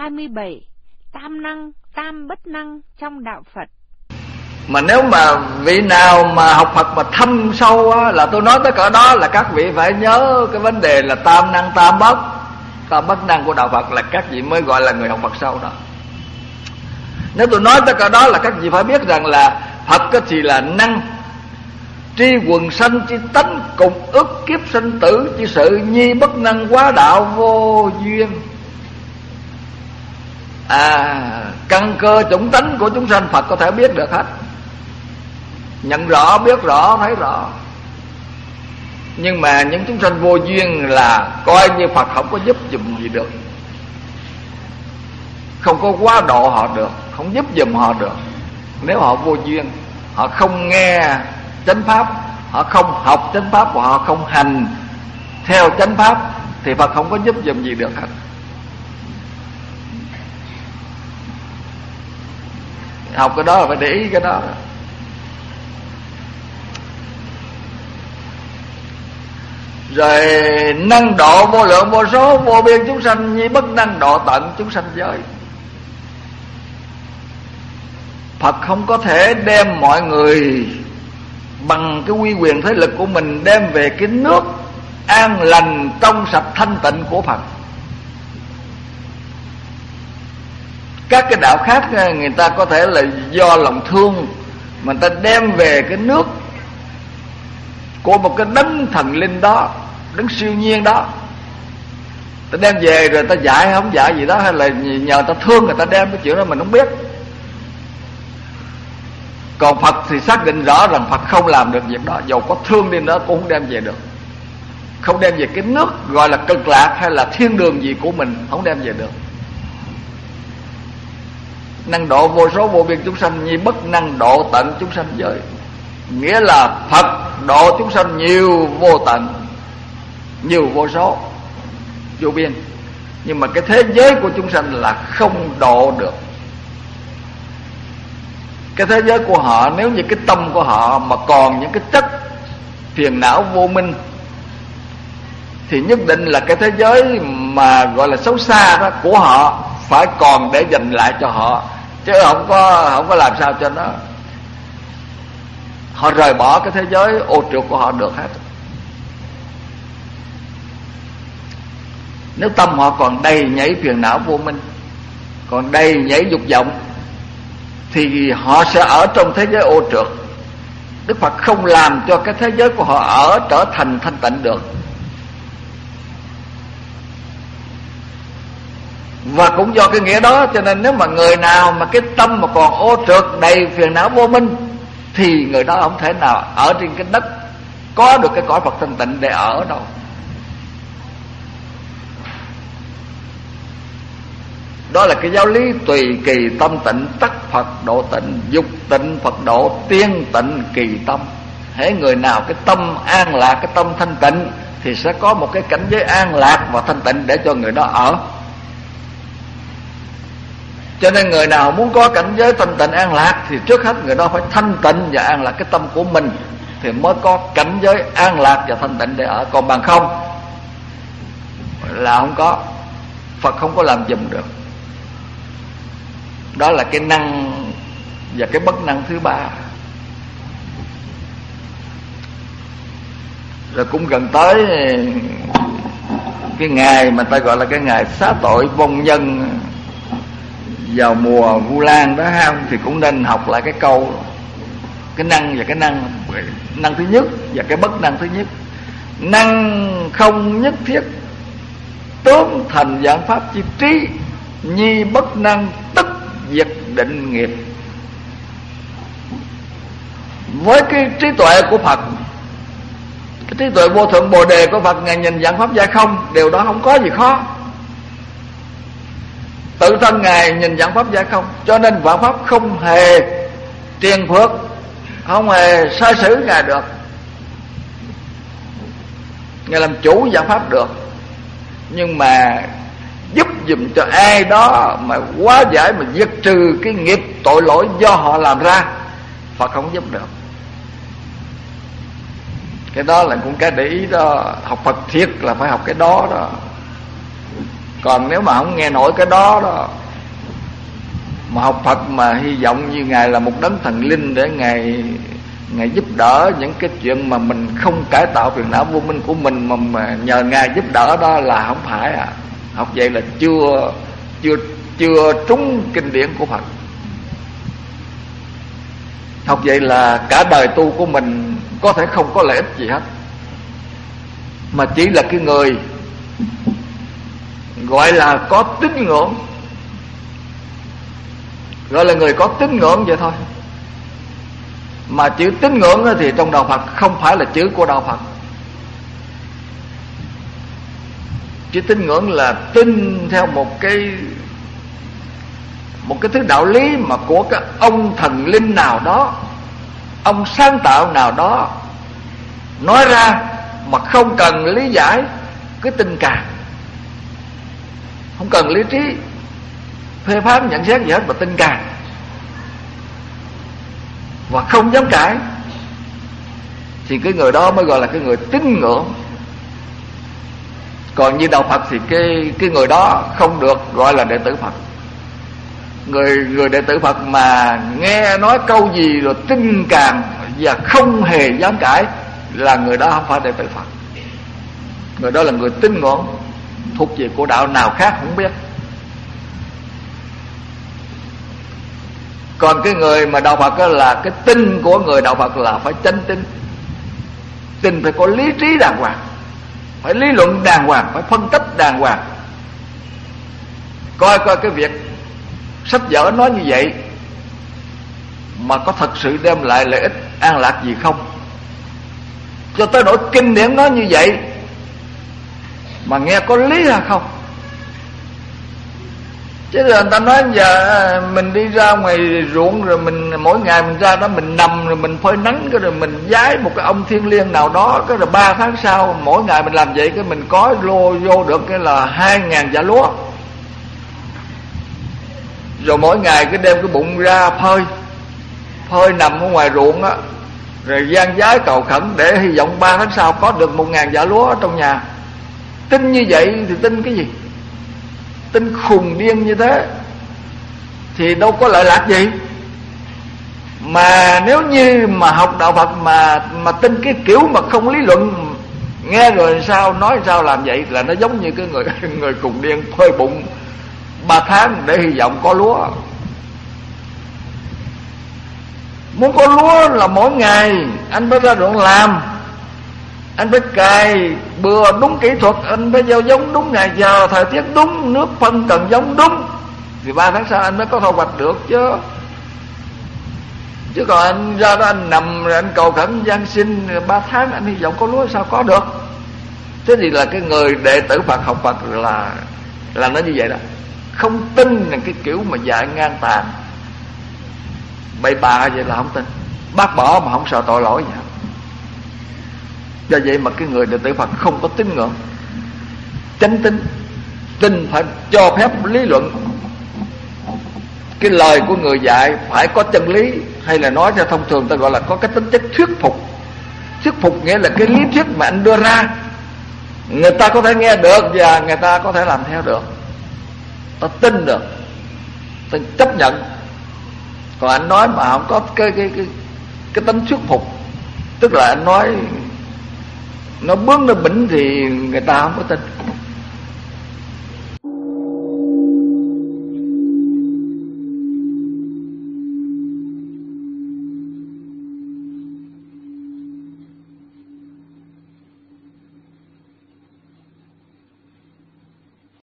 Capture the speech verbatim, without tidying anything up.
hai mươi bảy. Tam năng, tam bất năng trong đạo Phật. Mà nếu mà vị nào mà học Phật mà thâm sâu á, là tôi nói tới cỡ đó là các vị phải nhớ cái vấn đề là tam năng tam bất. Tam bất năng của đạo Phật là các vị mới gọi là người học Phật sâu đó. Nếu tôi nói tới cỡ đó là các vị phải biết rằng là Phật thì là năng, tri quần sanh chi tánh, cùng ức kiếp sinh tử chi sự, nhi bất năng quá đạo vô duyên. À, căn cơ chủng tánh của chúng sanh Phật có thể biết được hết, nhận rõ, biết rõ, thấy rõ. Nhưng mà những chúng sanh vô duyên là coi như Phật không có giúp dùm gì được, không có quá độ họ được, không giúp dùm họ được. Nếu họ vô duyên, họ không nghe chánh pháp, họ không học chánh pháp và họ không hành theo chánh pháp thì Phật không có giúp dùm gì được hết. Học cái đó là phải để ý cái đó. Rồi năng độ vô lượng vô số vô biên chúng sanh, nhi bất năng độ tận chúng sanh giới. Phật không có thể đem mọi người bằng cái uy quyền thế lực của mình đem về cái nước an lành trong sạch thanh tịnh của Phật. Các cái đạo khác người ta có thể là do lòng thương mà người ta đem về cái nước của một cái đấng thần linh đó, đấng siêu nhiên đó, ta đem về rồi ta dạy hay không dạy gì đó, hay là nhờ ta thương người ta đem cái chuyện đó mình không biết. Còn Phật thì xác định rõ rằng Phật không làm được việc đó, dầu có thương đi nữa cũng không đem về được. Không đem về cái nước gọi là cực lạc hay là thiên đường gì của mình, không đem về được. Năng độ vô số vô biên chúng sanh, nhi bất năng độ tận chúng sanh giới. Nghĩa là Phật độ chúng sanh nhiều vô tận, nhiều vô số, vô biên. Nhưng mà cái thế giới của chúng sanh là không độ được. Cái thế giới của họ, nếu như cái tâm của họ mà còn những cái chất phiền não vô minh thì nhất định là cái thế giới mà gọi là xấu xa đó của họ phải còn để dành lại cho họ, chứ không có không có làm sao cho nó họ rời bỏ cái thế giới ô trượt của họ được hết. Nếu tâm họ còn đầy nhảy phiền não vô minh, còn đầy nhảy dục vọng, thì họ sẽ ở trong thế giới ô trượt. Đức Phật không làm cho cái thế giới của họ ở trở thành thanh tịnh được. Và cũng do cái nghĩa đó cho nên nếu mà người nào mà cái tâm mà còn ô trượt đầy phiền não vô minh thì người đó không thể nào ở trên cái đất có được cái cõi Phật thanh tịnh để ở đâu. Đó là cái giáo lý tùy kỳ tâm tịnh, tắc Phật độ tịnh, dục tịnh Phật độ, tiên tịnh kỳ tâm. Hễ người nào cái tâm an lạc, cái tâm thanh tịnh thì sẽ có một cái cảnh giới an lạc và thanh tịnh để cho người đó ở. Cho nên người nào muốn có cảnh giới thanh tịnh an lạc thì trước hết người đó phải thanh tịnh và an lạc cái tâm của mình thì mới có cảnh giới an lạc và thanh tịnh để ở. Còn bằng không là không có, Phật không có làm giùm được. Đó là cái năng và cái bất năng thứ ba. Rồi cũng gần tới cái ngày mà ta gọi là cái ngày xá tội vong nhân vào mùa Vu Lan đó ha, thì cũng nên học lại cái câu cái năng và cái năng năng thứ nhất và cái bất năng thứ nhất. Năng không nhất thiết tướng thành vạn pháp chi trí, nhi bất năng tức diệt định nghiệp. Với cái trí tuệ của Phật, cái trí tuệ vô thượng bồ đề của Phật, Ngài nhìn vạn pháp giai không, điều đó không có gì khó. Tự thân Ngài nhìn vạn pháp giai không, cho nên vạn pháp không hề triền phước, không hề sai sử Ngài được. Ngài làm chủ vạn pháp được, nhưng mà giúp dùm cho ai đó mà hóa giải, mà diệt trừ cái nghiệp tội lỗi do họ làm ra, Phật không giúp được. Cái đó là cũng cái để ý đó. Học Phật thiệt là phải học cái đó đó. Còn nếu mà không nghe nổi cái đó đó, mà học Phật mà hy vọng như Ngài là một đấng thần linh để Ngài Ngài giúp đỡ những cái chuyện mà mình không cải tạo phiền não vô minh của mình, mà, mà nhờ Ngài giúp đỡ đó là không phải à. Học vậy là chưa chưa chưa trúng kinh điển của Phật. Học vậy là cả đời tu của mình có thể không có lợi ích gì hết, mà chỉ là cái người gọi là có tín ngưỡng, gọi là người có tín ngưỡng vậy thôi. Mà chữ tín ngưỡng thì trong đạo Phật không phải là chữ của đạo Phật. Chữ tín ngưỡng là tin theo một cái một cái thứ đạo lý mà của cái ông thần linh nào đó, ông sáng tạo nào đó nói ra mà không cần lý giải, cứ tin càng, không cần lý trí phê phán nhận xét gì hết, mà tin càng và không dám cãi, thì cái người đó mới gọi là cái người tín ngưỡng. Còn như đạo Phật thì cái cái người đó không được gọi là đệ tử Phật. Người người đệ tử Phật mà nghe nói câu gì rồi tin càng và không hề dám cãi là người đó không phải đệ tử Phật. Người đó là người tín ngưỡng, thuộc về của đạo nào khác không biết. Còn cái người mà đạo Phật đó là cái tin của người đạo Phật là phải chánh tín. Tin phải có lý trí đàng hoàng, phải lý luận đàng hoàng, phải phân tích đàng hoàng. Coi coi cái việc sách vở nói như vậy mà có thật sự đem lại lợi ích an lạc gì không. Cho tới nỗi kinh điển nói như vậy mà nghe có lý hay không. Chứ là người ta nói giờ mình đi ra ngoài ruộng rồi mình mỗi ngày mình ra đó mình nằm rồi mình phơi nắng, cái rồi mình vái một cái ông thiên liêng nào đó, cái rồi ba tháng sau mỗi ngày mình làm vậy cái mình có lô vô được cái là hai ngàn vả lúa. Rồi mỗi ngày cứ đem cái bụng ra phơi, phơi nằm ở ngoài ruộng á, rồi gian vái cầu khẩn để hy vọng ba tháng sau có được một ngàn vả lúa ở trong nhà. Tin như vậy thì tin cái gì? Tin khùng điên như thế thì đâu có lợi lạc gì. Mà nếu như mà học đạo Phật mà mà tin cái kiểu mà không lý luận, nghe rồi sao nói sao làm vậy, là nó giống như cái người người khùng điên phơi bụng ba tháng để hy vọng có lúa. Muốn có lúa là mỗi ngày anh phải ra ruộng làm, anh phải cày bừa đúng kỹ thuật, anh phải gieo giống đúng ngày giờ, thời tiết đúng, nước phân cần giống đúng, thì ba tháng sau anh mới có thu hoạch được chứ. Chứ còn anh ra đó anh nằm rồi anh cầu khẩn van xin ba tháng anh hy vọng có lúa sao có được. Thế thì là cái người đệ tử Phật học Phật là là nó như vậy đó. Không tin là cái kiểu mà dạy ngang tàn bậy bạ vậy là không tin. Bác bỏ mà không sợ tội lỗi gì hết. Do vậy mà cái người đệ tử Phật không có tín ngưỡng, chánh tín. Tin phải cho phép lý luận, cái lời của người dạy phải có chân lý, hay là nói cho thông thường ta gọi là có cái tính chất thuyết phục. Thuyết phục nghĩa là cái lý thuyết mà anh đưa ra người ta có thể nghe được và người ta có thể làm theo được, ta tin được, ta chấp nhận. Còn anh nói mà không có cái cái cái cái tính thuyết phục, tức là anh nói nó bướng nó bỉnh thì người ta không có tin.